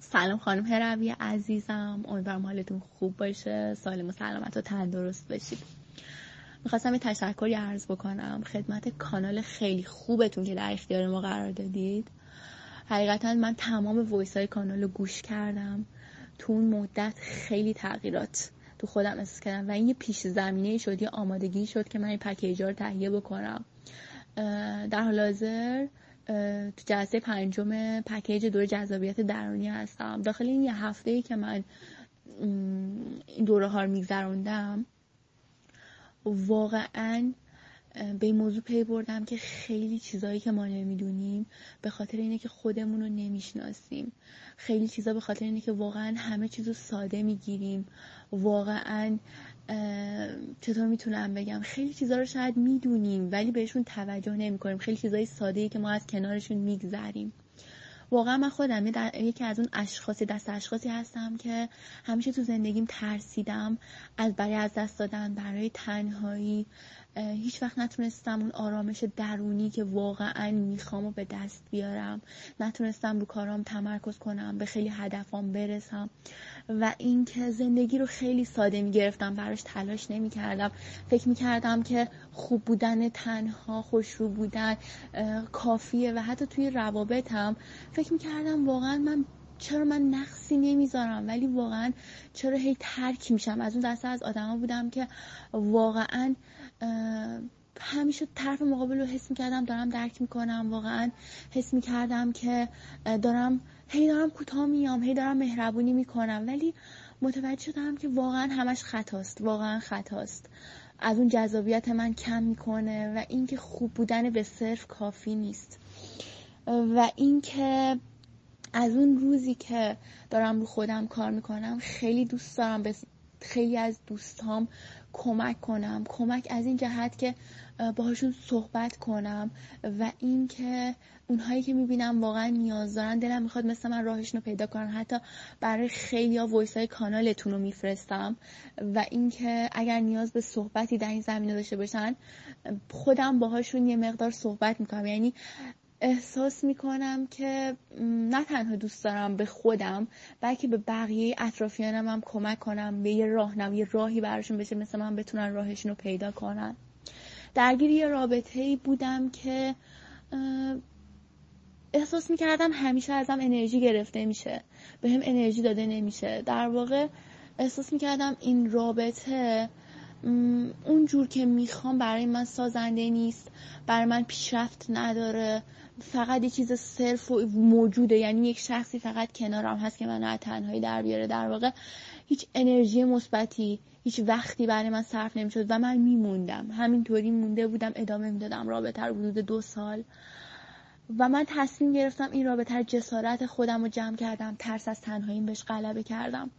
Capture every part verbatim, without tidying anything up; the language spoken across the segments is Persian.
سلام خانم هروی عزیزم، امیدوارم حالتون خوب باشه، سالم و سلامت و تندرست باشید. میخواستم یه تشکری عرض بکنم خدمت کانال خیلی خوبتون که در اختیار ما قرار دادید. حقیقتا من تمام وایس های کانال رو گوش کردم، تو اون مدت خیلی تغییرات تو خودم احساس کردم و این یه پیش زمینه شد، یه آمادگی شد که من این پکیج رو تهیه بکنم. در حال حاضر تو جلسه پنجم پکیج دور جذابیت درونی هستم. داخل این یه هفته‌ای که من این دوره ها رو میگذروندم، واقعا به این موضوع پی بردم که خیلی چیزایی که ما نمیدونیم به خاطر اینه که خودمون رو نمیشناسیم. خیلی چیزا به خاطر اینه که واقعا همه چیزو ساده میگیریم. واقعا چطور میتونم بگم، خیلی چیزا رو شاید میدونیم ولی بهشون توجه نمی کنیم. خیلی چیزای ساده‌ای که ما از کنارشون میگذریم. واقعا من خودم یکی از اون اشخاصی دست اشخاصی هستم که همیشه تو زندگیم ترسیدم از برای از دست دادن، برای تنهایی. هیچ وقت نتونستم اون آرامش درونی که واقعا میخوام و به دست بیارم. نتونستم رو کارام تمرکز کنم، به خیلی هدفام برسم و اینکه زندگی رو خیلی ساده میگرفتم، براش تلاش نمیکردم. فکر میکردم که خوب بودن تنها، خوشرو بودن کافیه و حتی توی روابطم فکر میکردم واقعا من چرا من نقصی نمیذارم، ولی واقعا چرا هی ترک میشم. از اون دسته از آدما بودم که واقعا همیشه طرف مقابل رو حس میکردم دارم درک میکنم، واقعا حس میکردم که دارم هی دارم کوتاه میام، هی دارم مهربونی میکنم، ولی متوجه شدم که واقعا همش خطاست. واقعا خطاست. از اون جذابیت من کم میکنه و اینکه خوب بودن به صرف کافی نیست و اینکه از اون روزی که دارم رو خودم کار میکنم خیلی دوست دارم به خیلی از دوستام کمک کنم. کمک از این جهت که باهاشون صحبت کنم و اینکه اونهایی که میبینم واقعا نیاز دارن، دلم میخواد مثل من راهشون رو پیدا کنن. حتی برای خیلیا وایس های کانالتون رو میفرستم و اینکه اگر نیاز به صحبتی در این زمینه داشته باشن خودم باهاشون یه مقدار صحبت میکنم. یعنی احساس میکنم که نه تنها دوست دارم به خودم بلکه به بقیه اطرافیانم هم کمک کنم، به یه راهنمایی، یه راهی براشون بشه مثل من بتونن راهشون رو پیدا کنن. درگیر یه رابطه‌ای بودم که احساس میکردم همیشه ازم انرژی گرفته میشه، به هم انرژی داده نمیشه. در واقع احساس میکردم این رابطه اون جور که میخوام برای من سازنده نیست، برای من پیشرفت نداره، فقط یه چیز صرف و موجوده. یعنی یک شخصی فقط کنارم هست که منو از تنهایی در بیاره. در واقع هیچ انرژی مثبتی، هیچ وقتی برای من صرف نمیشد و من میموندم، همینطوری مونده بودم، ادامه میدادم رابطه رو حدود دو سال و من تصمیم گرفتم این رابطه رو، جسارت خودم رو جمع کردم، ترس از تنهاییم بهش غلبه کردم.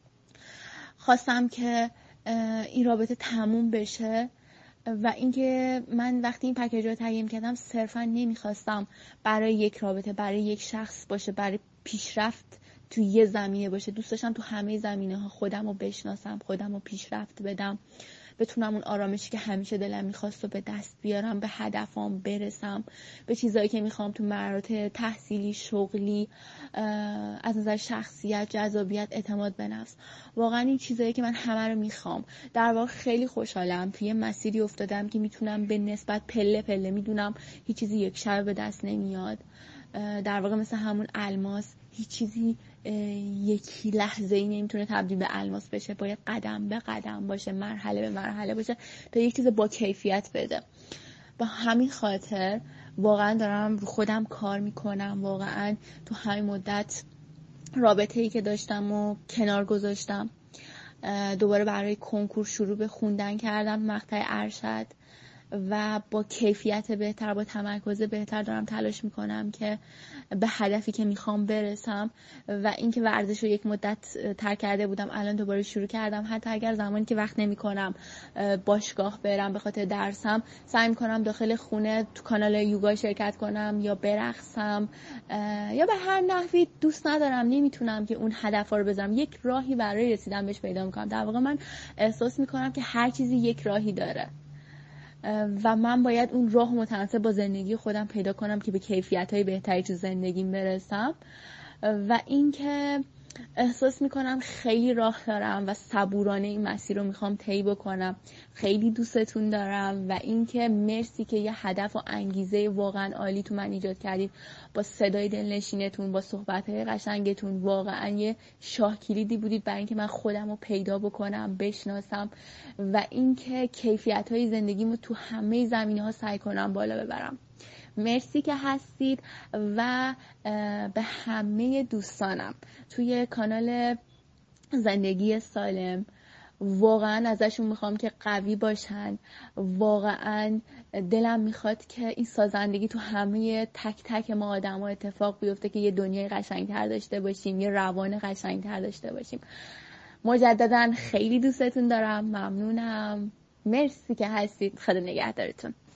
خواستم که این رابطه تموم بشه و اینکه من وقتی این پکیج رو تهیه کردم صرفا نمیخواستم برای یک رابطه، برای یک شخص باشه، برای پیشرفت تو یه زمینه باشه. دوست داشتم تو همه زمینه ها خودم رو بشناسم، خودم رو پیشرفت بدم، بتونم اون آرامشی که همیشه دلم میخواست رو به دست بیارم، به هدفام برسم، به چیزایی که میخوام تو مراتع تحصیلی، شغلی، از نظر شخصیت، جذابیت، اعتماد به نفس. واقعا این چیزایی که من همه رو میخوام. در واقع خیلی خوشحالم توی مسیری افتادم که میتونم به نسبت پله پله، میدونم هیچ چیزی یک شب به دست نمیاد. در واقع مثل همون الماس، هیچ چیزی یکی لحظه ای نمیتونه تبدیل به الماس بشه، باید قدم به قدم باشه، مرحله به مرحله باشه تا یک چیز با کیفیت بده. با همین خاطر واقعا دارم رو خودم کار میکنم. واقعا تو همین مدت رابطه ای که داشتم و کنار گذاشتم، دوباره برای کنکور شروع به خوندن کردم مقطع ارشد و با کیفیت بهتر، با تمرکز بهتر دارم تلاش میکنم که به هدفی که میخوام برسم. و اینکه ورزش رو یک مدت ترک کرده بودم، الان دوباره شروع کردم. حتی اگر زمانی که وقت نمیکنم باشگاه برم به خاطر درسم، سعی میکنم داخل خونه تو کانال یوگا شرکت کنم یا برقصم یا به هر نحوی. دوست ندارم، نمیتونم که اون هدف رو بذارم، یک راهی برای رسیدن بهش پیدا میکنم. در واقع من احساس میکنم که هر چیزی یک راهی داره و من باید اون راه متناسب با زندگی خودم پیدا کنم که به کیفیت‌های بهتری تو زندگیم برسم. و اینکه احساس میکنم خیلی راه دارم و صبورانه این مسیر رو میخوام طی بکنم. خیلی دوستتون دارم و اینکه مرسی که یه هدف و انگیزه واقعا عالی تو من ایجاد کردید. با صدای دلنشینتون، با صحبت‌های قشنگتون، واقعا یه شاه کلیدی بودید برای اینکه من خودم رو پیدا بکنم، بشناسم و اینکه کیفیت‌های زندگیمو تو همه زمینه‌ها سعی کنم بالا ببرم. مرسی که هستید و به همه دوستانم توی کانال زندگی سالم واقعا ازشون میخوام که قوی باشن. واقعا دلم میخواد که این سازندگی تو همه تک تک ما آدم ها اتفاق بیفته که یه دنیای قشنگتر داشته باشیم، یه روان قشنگتر داشته باشیم. مجددا خیلی دوستتون دارم، ممنونم، مرسی که هستید، خدا نگهدارتون.